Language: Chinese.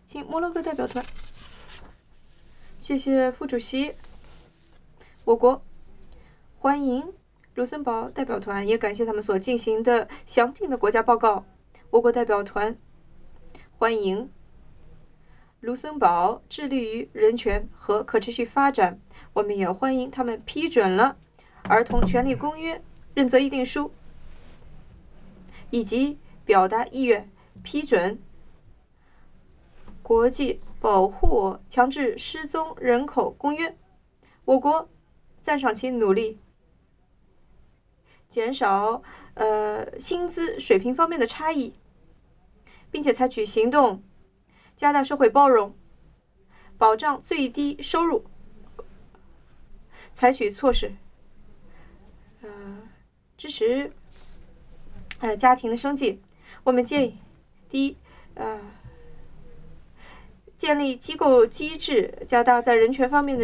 请摩洛哥代表团。谢谢副主席。我国欢迎卢森堡代表团，也感谢他们所进行的详尽的国家报告。我国代表团欢迎卢森堡致力于人权和可持续发展，我们也欢迎他们批准了儿童权利公约认责议定书，以及表达意愿批准国际保护强制失踪人口公约。我国赞赏其努力，减少薪资水平方面的差异，并且采取行动加大社会包容，保障最低收入，采取措施支持家庭的生计。我们建议第一建立机构机制，加大在人权方面的